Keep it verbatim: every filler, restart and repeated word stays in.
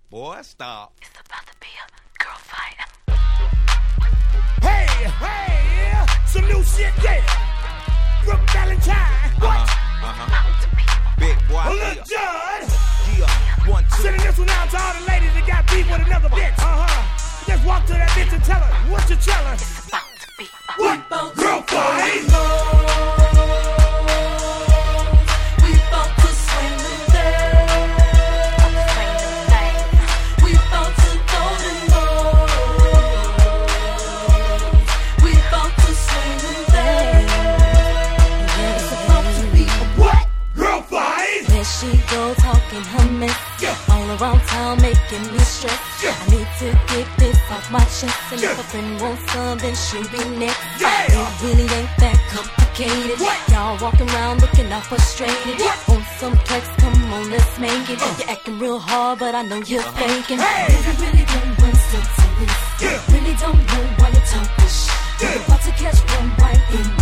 Boy, stop. It's about to be a girl fight. Hey, hey, yeah. Some new shit, yeah. Brooke Valentine. What? Uh-huh, uh-huh. Big boy. A little Judd. Yeah, one, two. Sending this one out to all the ladies that got beef with another bitch. Uh-huh. Just walk to that bitch and tell her what you tell her. It's about to be a What? Girl fight. We bout to swing them there. We bout to go them boys. We bout to swing them there. It's about to be a What? Girl fight. There she go talking her mess. Yeah. All around town making me stress. Yeah. I need to get this off my chest. And Yeah. if a friend wants some, then she'll be next. Yeah. It really ain't that complicated. What? Y'all walking around looking all frustrated. What? On some flex, come on, let's make it. You're acting real hard, but I know you're faking. Hey. You really don't want some to this. Yeah. Really don't know why you're talking shit. Yeah. You're about to catch one right in